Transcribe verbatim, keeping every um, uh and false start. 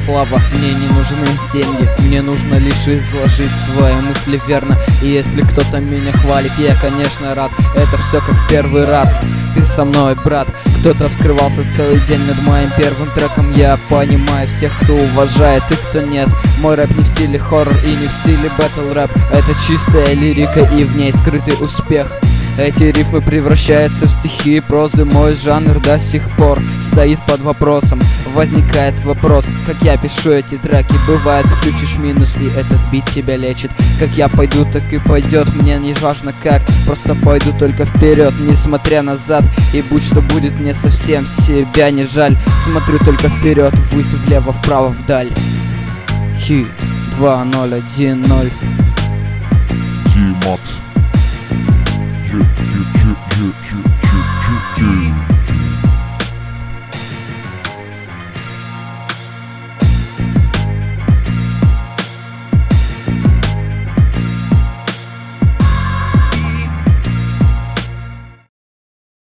слава, мне не нужны деньги, мне нужно лишь изложить свои мысли верно. И если кто-то меня хвалит, я, конечно, рад. Это все как в первый раз, ты со мной, брат. Кто-то вскрывался целый день над моим первым треком. Я понимаю всех, кто уважает и кто нет. Мой рэп не в стиле хоррор и не в стиле бэтл рэп. Это чистая лирика и в ней скрытый успех. Эти рифмы превращаются в стихи и прозы. Мой жанр до сих пор стоит под вопросом. Возникает вопрос, как я пишу эти треки. Бывает, включишь минус и этот бит тебя лечит. Как я пойду, так и пойдет. Мне не важно как, просто пойду только вперед, несмотря назад. И будь что будет, мне совсем себя не жаль. Смотрю только вперед, ввысь, влево, вправо, вдаль. Хи, два ноль один ноль. Тимат. Yeah, yeah, yeah, yeah.